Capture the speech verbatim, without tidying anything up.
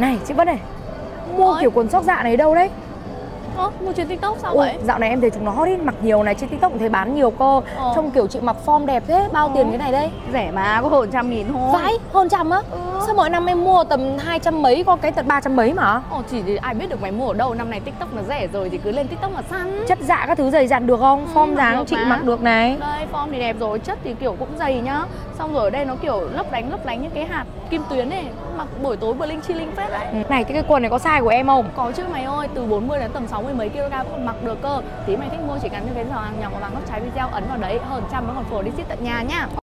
Này chị Vân này, mua Ôi. kiểu quần sóc dạ này đâu đấy? Ơ, mua trên TikTok sao Ôi, vậy? dạo này em thấy chúng nó hot ít, mặc nhiều này, trên TikTok cũng thấy bán nhiều cơ. Ờ. Trông kiểu chị mặc form đẹp thế, bao Ờ. tiền cái này đây? Rẻ mà, có hơn trăm nghìn thôi. Vãi, hơn trăm á? Ừ. Sao mỗi năm em mua tầm hai trăm mấy, có cái tận ba trăm mấy mà? Ồ, chỉ thì ai biết được mày mua ở đâu, năm này TikTok nó rẻ rồi thì cứ lên TikTok mà săn. Chất dạ các thứ dày dặn được không? Ừ, Form mặc dáng được chị mà. mặc được này. Đây, form thì đẹp rồi, chất thì kiểu cũng dày nhá. Xong rồi ở đây nó kiểu lấp lánh lấp lánh những cái hạt kim tuyến này. Mặc buổi tối bling chi linh phết đấy. Ừ. Này, cái, cái quần này có size của em không? Có chứ mày ơi, từ bốn mươi đến tầm sáu mươi mấy kg còn mặc được cơ. Tí mày thích mua chỉ cần như cái giò hàng nhỏ và bằng nút trái video ấn vào đấy, hơn trăm nó còn phổ đi ship tận nhà nhá.